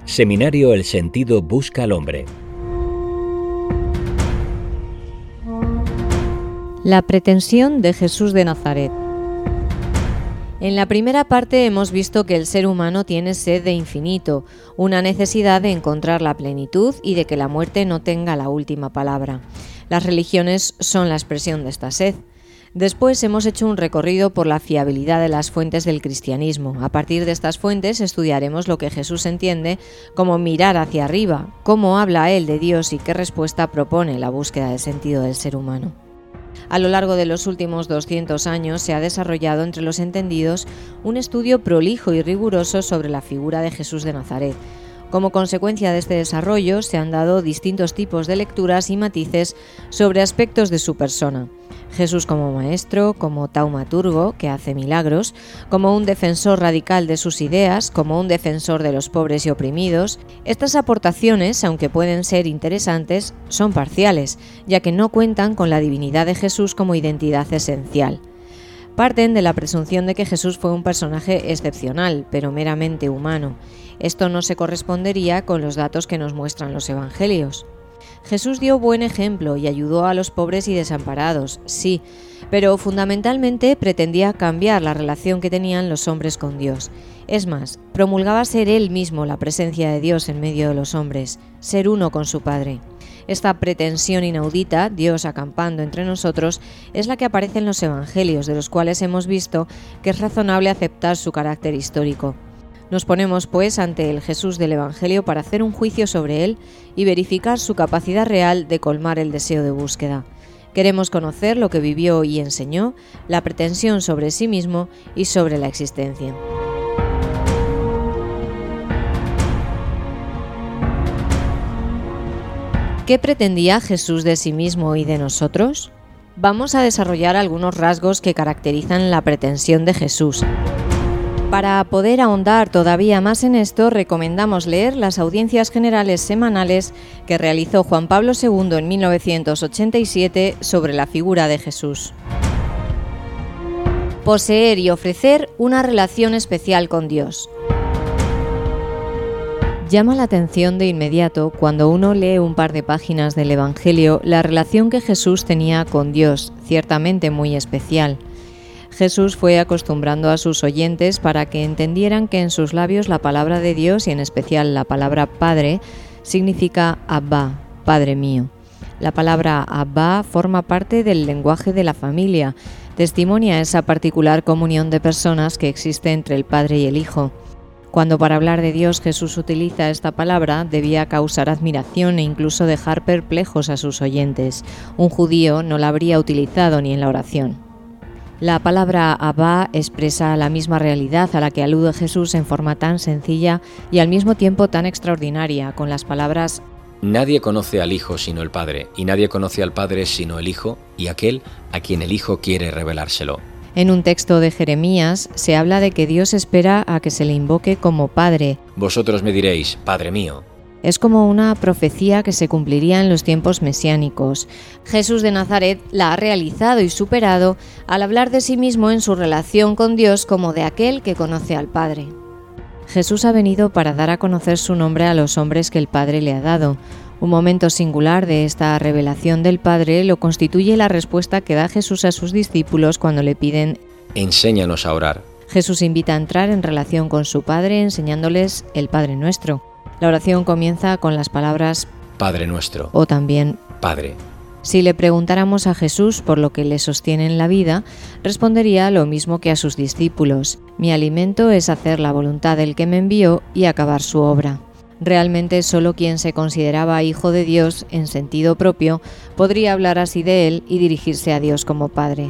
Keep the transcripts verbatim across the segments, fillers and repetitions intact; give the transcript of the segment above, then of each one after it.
Seminario El Sentido busca al hombre. La pretensión de Jesús de Nazaret. En la primera parte hemos visto que el ser humano tiene sed de infinito, una necesidad de encontrar la plenitud y de que la muerte no tenga la última palabra. Las religiones son la expresión de esta sed. Después hemos hecho un recorrido por la fiabilidad de las fuentes del cristianismo. A partir de estas fuentes estudiaremos lo que Jesús entiende como mirar hacia arriba, cómo habla Él de Dios y qué respuesta propone la búsqueda del sentido del ser humano. A lo largo de los últimos doscientos años se ha desarrollado entre los entendidos un estudio prolijo y riguroso sobre la figura de Jesús de Nazaret. Como consecuencia de este desarrollo se han dado distintos tipos de lecturas y matices sobre aspectos de su persona. Jesús como maestro, como taumaturgo, que hace milagros, como un defensor radical de sus ideas, como un defensor de los pobres y oprimidos. Estas aportaciones, aunque pueden ser interesantes, son parciales, ya que no cuentan con la divinidad de Jesús como identidad esencial. Parten de la presunción de que Jesús fue un personaje excepcional, pero meramente humano. Esto no se correspondería con los datos que nos muestran los evangelios. Jesús dio buen ejemplo y ayudó a los pobres y desamparados, sí, pero fundamentalmente pretendía cambiar la relación que tenían los hombres con Dios. Es más, promulgaba ser Él mismo la presencia de Dios en medio de los hombres, ser uno con su Padre. Esta pretensión inaudita, Dios acampando entre nosotros, es la que aparece en los evangelios, de los cuales hemos visto que es razonable aceptar su carácter histórico. Nos ponemos, pues, ante el Jesús del Evangelio para hacer un juicio sobre él y verificar su capacidad real de colmar el deseo de búsqueda. Queremos conocer lo que vivió y enseñó, la pretensión sobre sí mismo y sobre la existencia. ¿Qué pretendía Jesús de sí mismo y de nosotros? Vamos a desarrollar algunos rasgos que caracterizan la pretensión de Jesús. Para poder ahondar todavía más en esto, recomendamos leer las audiencias generales semanales que realizó Juan Pablo segundo en mil novecientos ochenta y siete sobre la figura de Jesús. Poseer y ofrecer una relación especial con Dios. Llama la atención de inmediato, cuando uno lee un par de páginas del Evangelio, la relación que Jesús tenía con Dios, ciertamente muy especial. Jesús fue acostumbrando a sus oyentes para que entendieran que en sus labios la palabra de Dios, y en especial la palabra Padre, significa Abba, Padre mío. La palabra Abba forma parte del lenguaje de la familia, testimonia esa particular comunión de personas que existe entre el Padre y el Hijo. Cuando para hablar de Dios Jesús utiliza esta palabra, debía causar admiración e incluso dejar perplejos a sus oyentes. Un judío no la habría utilizado ni en la oración. La palabra Abba expresa la misma realidad a la que alude Jesús en forma tan sencilla y al mismo tiempo tan extraordinaria, con las palabras: Nadie conoce al Hijo sino el Padre, y nadie conoce al Padre sino el Hijo, y aquel a quien el Hijo quiere revelárselo. En un texto de Jeremías se habla de que Dios espera a que se le invoque como Padre. Vosotros me diréis, Padre mío. Es como una profecía que se cumpliría en los tiempos mesiánicos. Jesús de Nazaret la ha realizado y superado al hablar de sí mismo en su relación con Dios como de aquel que conoce al Padre. Jesús ha venido para dar a conocer su nombre a los hombres que el Padre le ha dado. Un momento singular de esta revelación del Padre lo constituye la respuesta que da Jesús a sus discípulos cuando le piden: Enséñanos a orar. Jesús invita a entrar en relación con su Padre enseñándoles el Padre Nuestro. La oración comienza con las palabras Padre nuestro, o también Padre. Si le preguntáramos a Jesús por lo que le sostiene en la vida, respondería lo mismo que a sus discípulos: mi alimento es hacer la voluntad del que me envió y acabar su obra. Realmente solo quien se consideraba hijo de Dios en sentido propio podría hablar así de él y dirigirse a Dios como Padre.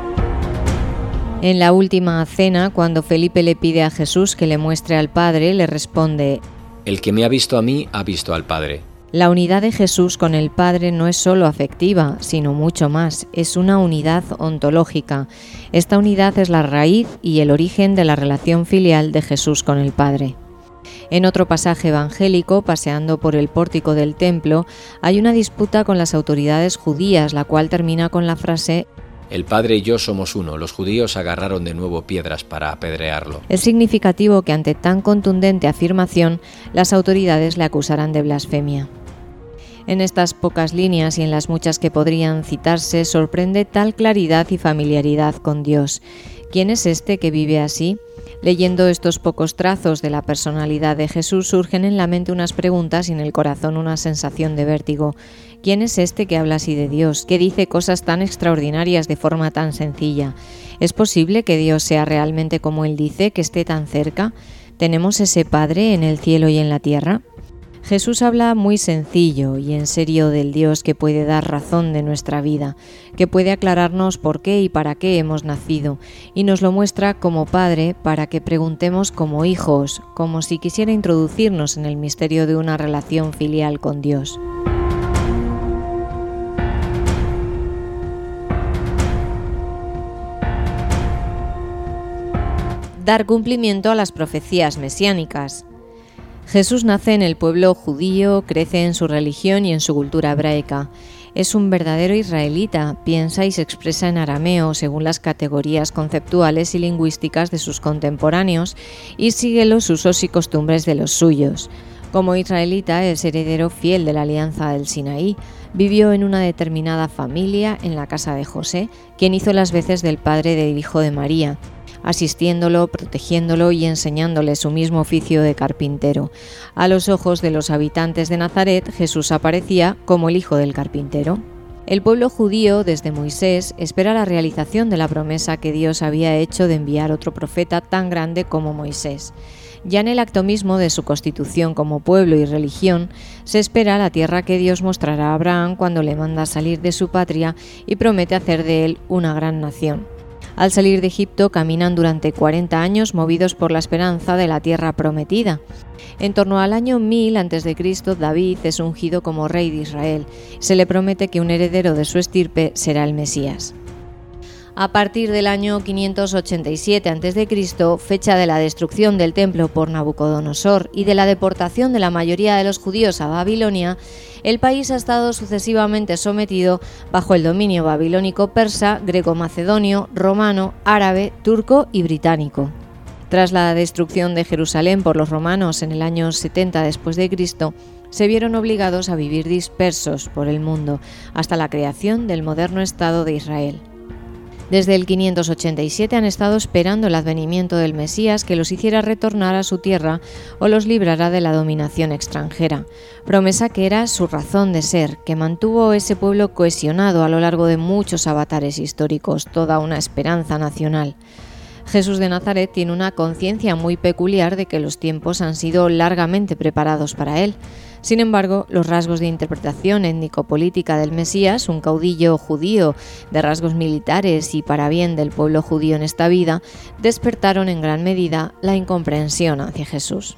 En la última cena, cuando Felipe le pide a Jesús que le muestre al Padre, le responde: El que me ha visto a mí, ha visto al Padre. La unidad de Jesús con el Padre no es solo afectiva, sino mucho más, es una unidad ontológica. Esta unidad es la raíz y el origen de la relación filial de Jesús con el Padre. En otro pasaje evangélico, paseando por el pórtico del templo, hay una disputa con las autoridades judías, la cual termina con la frase: El Padre y yo somos uno. Los judíos agarraron de nuevo piedras para apedrearlo. Es significativo que ante tan contundente afirmación las autoridades le acusaran de blasfemia. En estas pocas líneas y en las muchas que podrían citarse sorprende tal claridad y familiaridad con Dios. ¿Quién es este que vive así? Leyendo estos pocos trazos de la personalidad de Jesús surgen en la mente unas preguntas y en el corazón una sensación de vértigo. ¿Quién es este que habla así de Dios, que dice cosas tan extraordinarias de forma tan sencilla? ¿Es posible que Dios sea realmente como Él dice, que esté tan cerca? ¿Tenemos ese Padre en el cielo y en la tierra? Jesús habla muy sencillo y en serio del Dios que puede dar razón de nuestra vida, que puede aclararnos por qué y para qué hemos nacido, y nos lo muestra como Padre para que preguntemos como hijos, como si quisiera introducirnos en el misterio de una relación filial con Dios. Dar cumplimiento a las profecías mesiánicas. Jesús nace en el pueblo judío, crece en su religión y en su cultura hebraica. Es un verdadero israelita, piensa y se expresa en arameo según las categorías conceptuales y lingüísticas de sus contemporáneos y sigue los usos y costumbres de los suyos. Como israelita es heredero fiel de la alianza del Sinaí, vivió en una determinada familia en la casa de José, quien hizo las veces del padre del hijo de María, asistiéndolo, protegiéndolo y enseñándole su mismo oficio de carpintero. A los ojos de los habitantes de Nazaret, Jesús aparecía como el hijo del carpintero. El pueblo judío, desde Moisés, espera la realización de la promesa que Dios había hecho de enviar otro profeta tan grande como Moisés. Ya en el acto mismo de su constitución como pueblo y religión, se espera la tierra que Dios mostrará a Abraham cuando le manda salir de su patria y promete hacer de él una gran nación. Al salir de Egipto caminan durante cuarenta años movidos por la esperanza de la tierra prometida. En torno al año mil antes de Cristo, David es ungido como rey de Israel. Se le promete que un heredero de su estirpe será el Mesías. A partir del año quinientos ochenta y siete antes de Cristo, fecha de la destrucción del templo por Nabucodonosor y de la deportación de la mayoría de los judíos a Babilonia, el país ha estado sucesivamente sometido bajo el dominio babilónico persa, greco-macedonio, romano, árabe, turco y británico. Tras la destrucción de Jerusalén por los romanos en el año setenta después de Cristo, se vieron obligados a vivir dispersos por el mundo hasta la creación del moderno Estado de Israel. Desde el quinientos ochenta y siete han estado esperando el advenimiento del Mesías que los hiciera retornar a su tierra o los librara de la dominación extranjera, promesa que era su razón de ser, que mantuvo ese pueblo cohesionado a lo largo de muchos avatares históricos, toda una esperanza nacional. Jesús de Nazaret tiene una conciencia muy peculiar de que los tiempos han sido largamente preparados para él. Sin embargo, los rasgos de interpretación étnico-política del Mesías, un caudillo judío de rasgos militares y para bien del pueblo judío en esta vida, despertaron en gran medida la incomprensión hacia Jesús.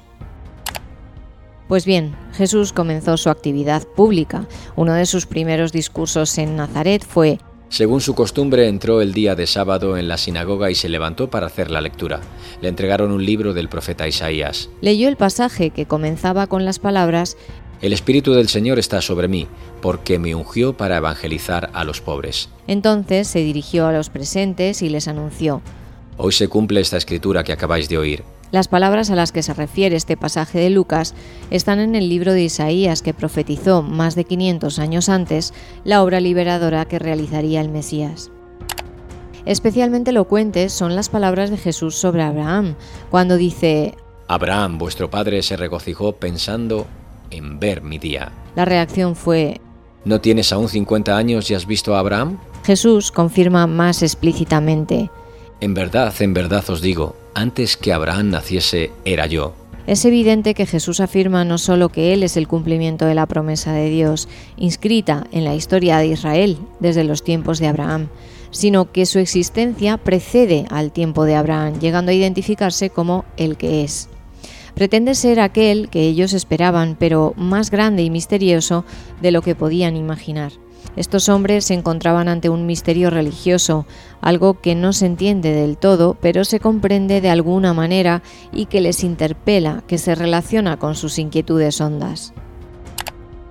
Pues bien, Jesús comenzó su actividad pública. Uno de sus primeros discursos en Nazaret fue: Según su costumbre, entró el día de sábado en la sinagoga y se levantó para hacer la lectura. Le entregaron un libro del profeta Isaías. Leyó el pasaje que comenzaba con las palabras: El Espíritu del Señor está sobre mí, porque me ungió para evangelizar a los pobres. Entonces se dirigió a los presentes y les anunció: Hoy se cumple esta escritura que acabáis de oír. Las palabras a las que se refiere este pasaje de Lucas están en el libro de Isaías, que profetizó más de quinientos años antes la obra liberadora que realizaría el Mesías. Especialmente elocuentes son las palabras de Jesús sobre Abraham, cuando dice: Abraham, vuestro padre, se regocijó pensando en ver mi día. La reacción fue: ¿No tienes aún cincuenta años y has visto a Abraham? Jesús confirma más explícitamente: En verdad, en verdad os digo, antes que Abraham naciese, era yo. Es evidente que Jesús afirma no solo que Él es el cumplimiento de la promesa de Dios, inscrita en la historia de Israel desde los tiempos de Abraham, sino que su existencia precede al tiempo de Abraham, llegando a identificarse como el que es. Pretende ser aquel que ellos esperaban, pero más grande y misterioso de lo que podían imaginar. Estos hombres se encontraban ante un misterio religioso, algo que no se entiende del todo, pero se comprende de alguna manera y que les interpela, que se relaciona con sus inquietudes hondas.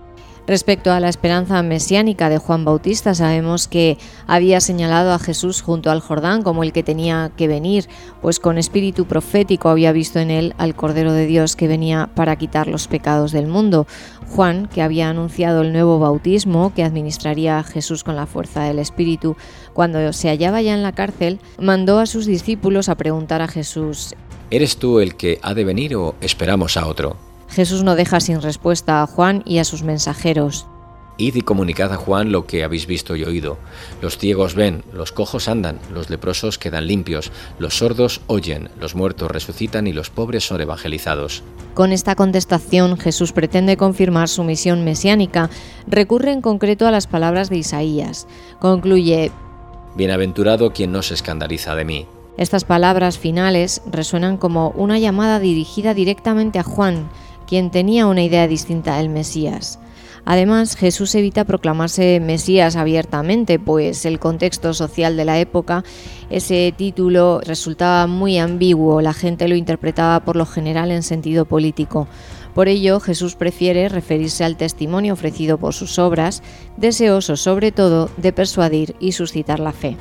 Respecto a la esperanza mesiánica de Juan Bautista, sabemos que había señalado a Jesús junto al Jordán como el que tenía que venir, pues con espíritu profético había visto en él al Cordero de Dios que venía para quitar los pecados del mundo. Juan, que había anunciado el nuevo bautismo que administraría a Jesús con la fuerza del Espíritu, cuando se hallaba ya en la cárcel, mandó a sus discípulos a preguntar a Jesús: ¿Eres tú el que ha de venir o esperamos a otro? Jesús no deja sin respuesta a Juan y a sus mensajeros. Id y comunicad a Juan lo que habéis visto y oído. Los ciegos ven, los cojos andan, los leprosos quedan limpios, los sordos oyen, los muertos resucitan y los pobres son evangelizados. Con esta contestación, Jesús pretende confirmar su misión mesiánica. Recurre en concreto a las palabras de Isaías. Concluye: Bienaventurado quien no se escandaliza de mí. Estas palabras finales resuenan como una llamada dirigida directamente a Juan, quien tenía una idea distinta del Mesías. Además, Jesús evita proclamarse Mesías abiertamente, pues el contexto social de la época, ese título resultaba muy ambiguo, la gente lo interpretaba por lo general en sentido político. Por ello, Jesús prefiere referirse al testimonio ofrecido por sus obras, deseoso sobre todo de persuadir y suscitar la fe.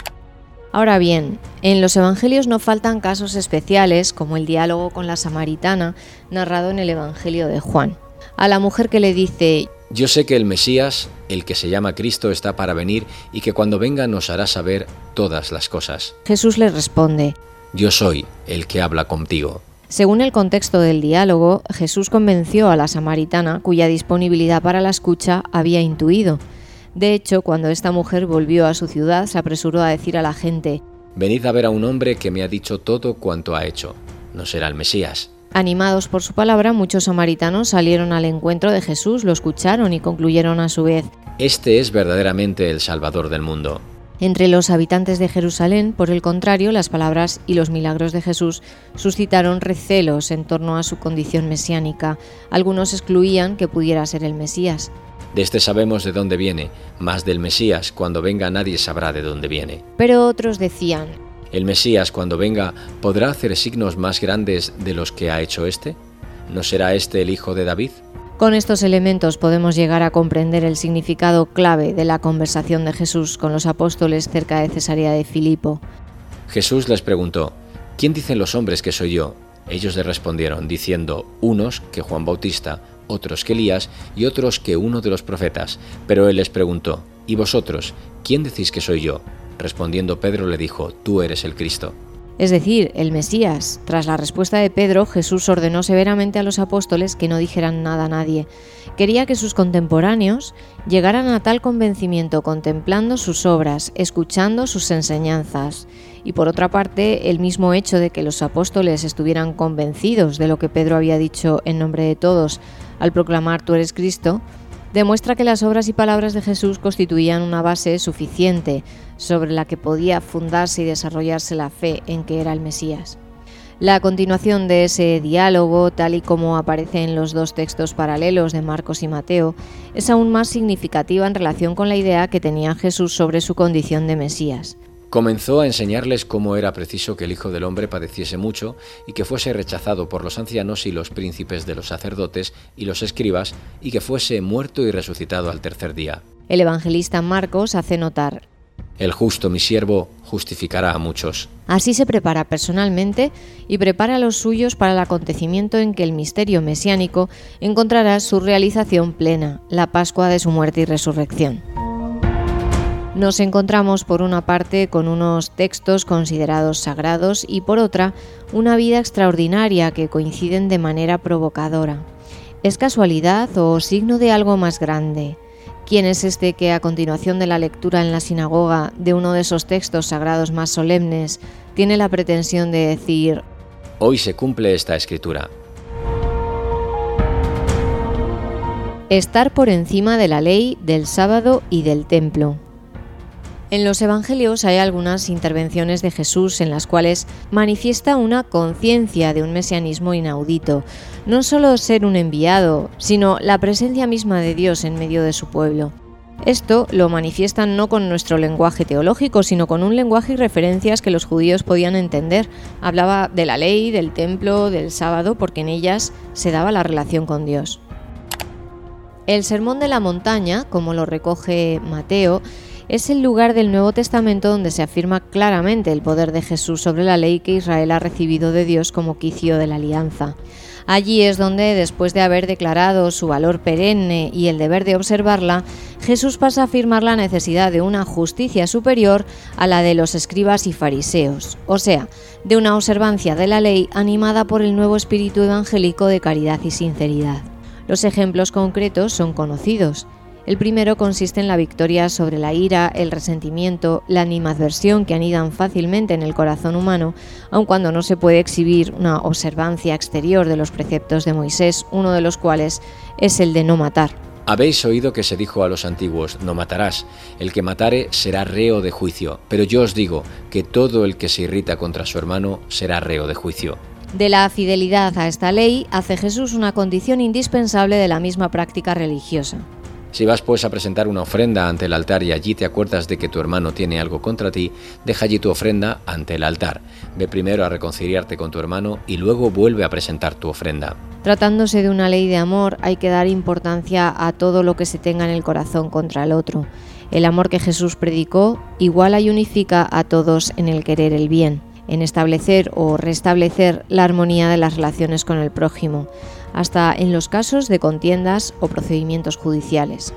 Ahora bien, en los evangelios no faltan casos especiales, como el diálogo con la samaritana, narrado en el Evangelio de Juan. A la mujer que le dice: Yo sé que el Mesías, el que se llama Cristo, está para venir y que cuando venga nos hará saber todas las cosas. Jesús le responde: Yo soy el que habla contigo. Según el contexto del diálogo, Jesús convenció a la samaritana, cuya disponibilidad para la escucha había intuido. De hecho, cuando esta mujer volvió a su ciudad, se apresuró a decir a la gente: Venid a ver a un hombre que me ha dicho todo cuanto ha hecho. ¿No será el Mesías? Animados por su palabra, muchos samaritanos salieron al encuentro de Jesús, lo escucharon y concluyeron a su vez: Este es verdaderamente el Salvador del mundo. Entre los habitantes de Jerusalén, por el contrario, las palabras y los milagros de Jesús suscitaron recelos en torno a su condición mesiánica. Algunos excluían que pudiera ser el Mesías. De este sabemos de dónde viene, mas del Mesías, cuando venga, nadie sabrá de dónde viene. Pero otros decían: ¿El Mesías, cuando venga, podrá hacer signos más grandes de los que ha hecho este? ¿No será este el hijo de David? Con estos elementos podemos llegar a comprender el significado clave de la conversación de Jesús con los apóstoles cerca de Cesarea de Filipo. Jesús les preguntó: ¿Quién dicen los hombres que soy yo? Ellos le respondieron, diciendo, unos que Juan Bautista, otros que Elías y otros que uno de los profetas. Pero él les preguntó: ¿Y vosotros, quién decís que soy yo? Respondiendo Pedro le dijo: Tú eres el Cristo. Es decir, el Mesías. Tras la respuesta de Pedro, Jesús ordenó severamente a los apóstoles que no dijeran nada a nadie. Quería que sus contemporáneos llegaran a tal convencimiento contemplando sus obras, escuchando sus enseñanzas. Y por otra parte, el mismo hecho de que los apóstoles estuvieran convencidos de lo que Pedro había dicho en nombre de todos al proclamar Tú eres Cristo, demuestra que las obras y palabras de Jesús constituían una base suficiente sobre la que podía fundarse y desarrollarse la fe en que era el Mesías. La continuación de ese diálogo, tal y como aparece en los dos textos paralelos de Marcos y Mateo, es aún más significativa en relación con la idea que tenía Jesús sobre su condición de Mesías. Comenzó a enseñarles cómo era preciso que el Hijo del Hombre padeciese mucho y que fuese rechazado por los ancianos y los príncipes de los sacerdotes y los escribas, y que fuese muerto y resucitado al tercer día. El evangelista Marcos hace notar: El justo, mi siervo, justificará a muchos. Así se prepara personalmente y prepara a los suyos para el acontecimiento en que el misterio mesiánico encontrará su realización plena, la Pascua de su muerte y resurrección. Nos encontramos por una parte con unos textos considerados sagrados y por otra una vida extraordinaria que coinciden de manera provocadora. ¿Es casualidad o signo de algo más grande? ¿Quién es este que a continuación de la lectura en la sinagoga de uno de esos textos sagrados más solemnes tiene la pretensión de decir: Hoy se cumple esta escritura? Estar por encima de la ley, del sábado y del templo. En los evangelios hay algunas intervenciones de Jesús en las cuales manifiesta una conciencia de un mesianismo inaudito, no solo ser un enviado, sino la presencia misma de Dios en medio de su pueblo. Esto lo manifiestan no con nuestro lenguaje teológico, sino con un lenguaje y referencias que los judíos podían entender. Hablaba de la ley, del templo, del sábado, porque en ellas se daba la relación con Dios. El Sermón de la Montaña, como lo recoge Mateo, es el lugar del Nuevo Testamento donde se afirma claramente el poder de Jesús sobre la ley que Israel ha recibido de Dios como quicio de la alianza. Allí es donde, después de haber declarado su valor perenne y el deber de observarla, Jesús pasa a afirmar la necesidad de una justicia superior a la de los escribas y fariseos, o sea, de una observancia de la ley animada por el nuevo espíritu evangélico de caridad y sinceridad. Los ejemplos concretos son conocidos. El primero consiste en la victoria sobre la ira, el resentimiento, la animadversión que anidan fácilmente en el corazón humano, aun cuando no se puede exhibir una observancia exterior de los preceptos de Moisés, uno de los cuales es el de no matar. Habéis oído que se dijo a los antiguos, no matarás, el que matare será reo de juicio, pero yo os digo que todo el que se irrita contra su hermano será reo de juicio. De la fidelidad a esta ley hace Jesús una condición indispensable de la misma práctica religiosa. Si vas pues a presentar una ofrenda ante el altar y allí te acuerdas de que tu hermano tiene algo contra ti, deja allí tu ofrenda ante el altar. Ve primero a reconciliarte con tu hermano y luego vuelve a presentar tu ofrenda. Tratándose de una ley de amor, hay que dar importancia a todo lo que se tenga en el corazón contra el otro. El amor que Jesús predicó iguala y unifica a todos en el querer el bien, en establecer o restablecer la armonía de las relaciones con el prójimo, hasta en los casos de contiendas o procedimientos judiciales.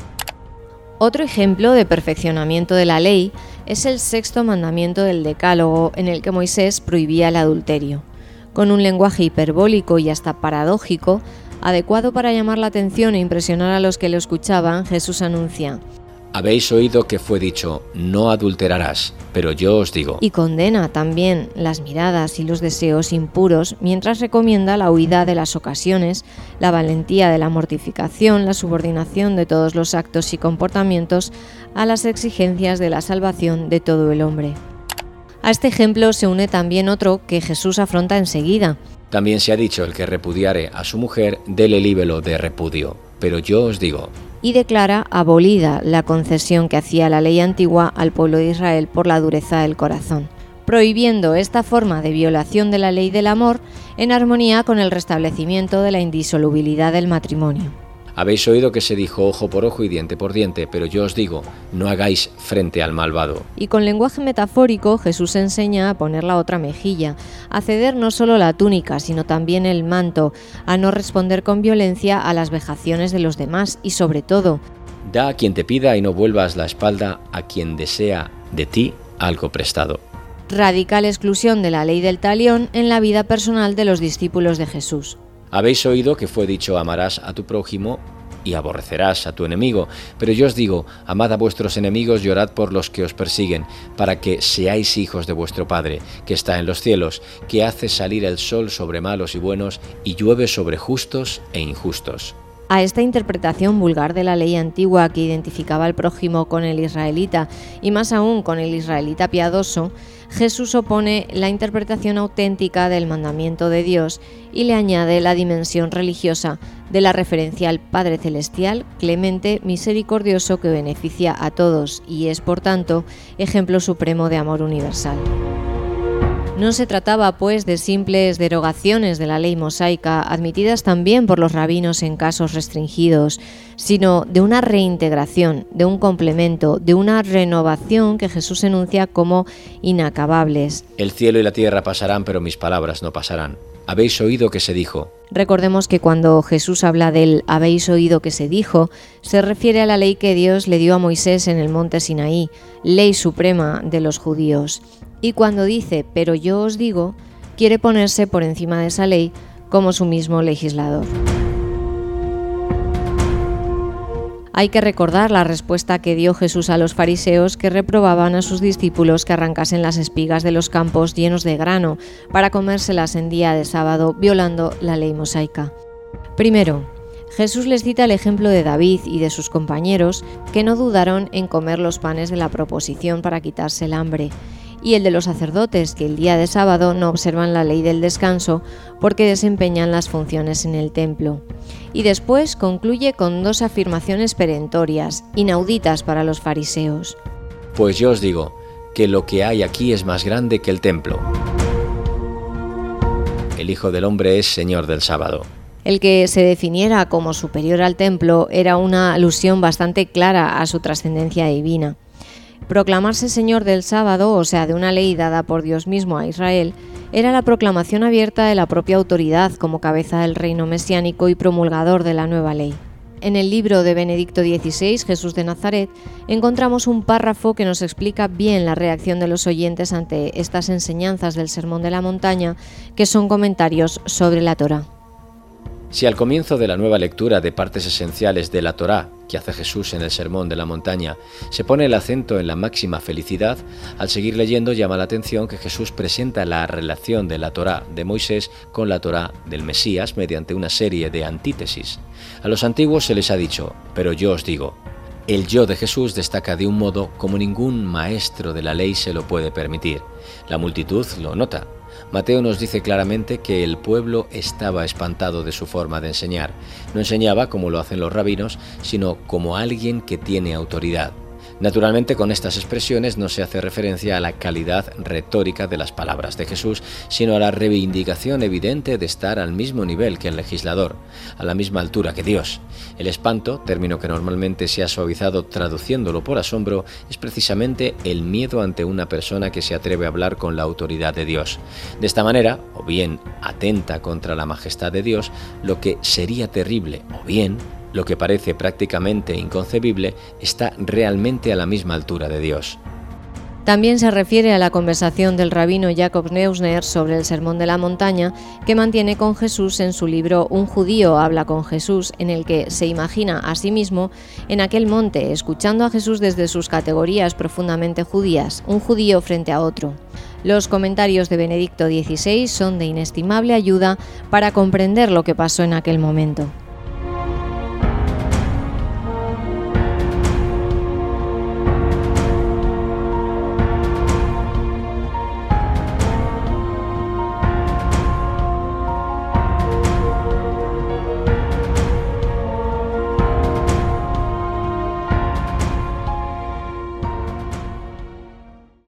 Otro ejemplo de perfeccionamiento de la ley es el sexto mandamiento del Decálogo, en el que Moisés prohibía el adulterio. Con un lenguaje hiperbólico y hasta paradójico, adecuado para llamar la atención e impresionar a los que lo escuchaban, Jesús anuncia: Habéis oído que fue dicho, no adulterarás, pero yo os digo. Y condena también las miradas y los deseos impuros, mientras recomienda la huida de las ocasiones, la valentía de la mortificación, la subordinación de todos los actos y comportamientos a las exigencias de la salvación de todo el hombre. A este ejemplo se une también otro que Jesús afronta enseguida. También se ha dicho, el que repudiare a su mujer, dele libelo de repudio, pero yo os digo. Y declara abolida la concesión que hacía la ley antigua al pueblo de Israel por la dureza del corazón, prohibiendo esta forma de violación de la ley del amor en armonía con el restablecimiento de la indisolubilidad del matrimonio. Habéis oído que se dijo ojo por ojo y diente por diente, pero yo os digo, no hagáis frente al malvado. Y con lenguaje metafórico, Jesús enseña a poner la otra mejilla, a ceder no solo la túnica, sino también el manto, a no responder con violencia a las vejaciones de los demás y, sobre todo, da a quien te pida y no vuelvas la espalda a quien desea de ti algo prestado. Radical exclusión de la ley del talión en la vida personal de los discípulos de Jesús. Habéis oído que fue dicho, amarás a tu prójimo y aborrecerás a tu enemigo. Pero yo os digo, amad a vuestros enemigos y orad por los que os persiguen, para que seáis hijos de vuestro Padre, que está en los cielos, que hace salir el sol sobre malos y buenos y llueve sobre justos e injustos. A esta interpretación vulgar de la ley antigua que identificaba al prójimo con el israelita y más aún con el israelita piadoso, Jesús opone la interpretación auténtica del mandamiento de Dios y le añade la dimensión religiosa de la referencia al Padre Celestial, clemente, misericordioso, que beneficia a todos y es, por tanto, ejemplo supremo de amor universal. No se trataba, pues, de simples derogaciones de la ley mosaica, admitidas también por los rabinos en casos restringidos, sino de una reintegración, de un complemento, de una renovación que Jesús enuncia como inacabables. El cielo y la tierra pasarán, pero mis palabras no pasarán. Habéis oído que se dijo. Recordemos que cuando Jesús habla del habéis oído que se dijo, se refiere a la ley que Dios le dio a Moisés en el monte Sinaí, ley suprema de los judíos. Y cuando dice, pero yo os digo, quiere ponerse por encima de esa ley como su mismo legislador. Hay que recordar la respuesta que dio Jesús a los fariseos que reprobaban a sus discípulos que arrancasen las espigas de los campos llenos de grano para comérselas en día de sábado, violando la ley mosaica. Primero, Jesús les cita el ejemplo de David y de sus compañeros que no dudaron en comer los panes de la proposición para quitarse el hambre, y el de los sacerdotes que el día de sábado no observan la ley del descanso porque desempeñan las funciones en el templo. Y después concluye con dos afirmaciones perentorias, inauditas para los fariseos. Pues yo os digo que lo que hay aquí es más grande que el templo. El Hijo del Hombre es Señor del sábado. El que se definiera como superior al templo era una alusión bastante clara a su trascendencia divina. Proclamarse Señor del sábado, o sea, de una ley dada por Dios mismo a Israel, era la proclamación abierta de la propia autoridad como cabeza del reino mesiánico y promulgador de la nueva ley. En el libro de Benedicto dieciséis, Jesús de Nazaret, encontramos un párrafo que nos explica bien la reacción de los oyentes ante estas enseñanzas del Sermón de la Montaña, que son comentarios sobre la Torá. Si al comienzo de la nueva lectura de partes esenciales de la Torá que hace Jesús en el Sermón de la Montaña se pone el acento en la máxima felicidad, al seguir leyendo llama la atención que Jesús presenta la relación de la Torá de Moisés con la Torá del Mesías mediante una serie de antítesis. A los antiguos se les ha dicho, pero yo os digo. El yo de Jesús destaca de un modo como ningún maestro de la ley se lo puede permitir. La multitud lo nota. Mateo nos dice claramente que el pueblo estaba espantado de su forma de enseñar. No enseñaba como lo hacen los rabinos, sino como alguien que tiene autoridad. Naturalmente, con estas expresiones no se hace referencia a la calidad retórica de las palabras de Jesús, sino a la reivindicación evidente de estar al mismo nivel que el legislador, a la misma altura que Dios. El espanto, término que normalmente se ha suavizado traduciéndolo por asombro, es precisamente el miedo ante una persona que se atreve a hablar con la autoridad de Dios. De esta manera, o bien atenta contra la majestad de Dios, lo que sería terrible, o bien lo que parece prácticamente inconcebible, está realmente a la misma altura de Dios. También se refiere a la conversación del rabino Jacob Neusner sobre el Sermón de la Montaña que mantiene con Jesús en su libro Un judío habla con Jesús, en el que se imagina a sí mismo en aquel monte, escuchando a Jesús desde sus categorías profundamente judías, un judío frente a otro. Los comentarios de Benedicto dieciséis son de inestimable ayuda para comprender lo que pasó en aquel momento.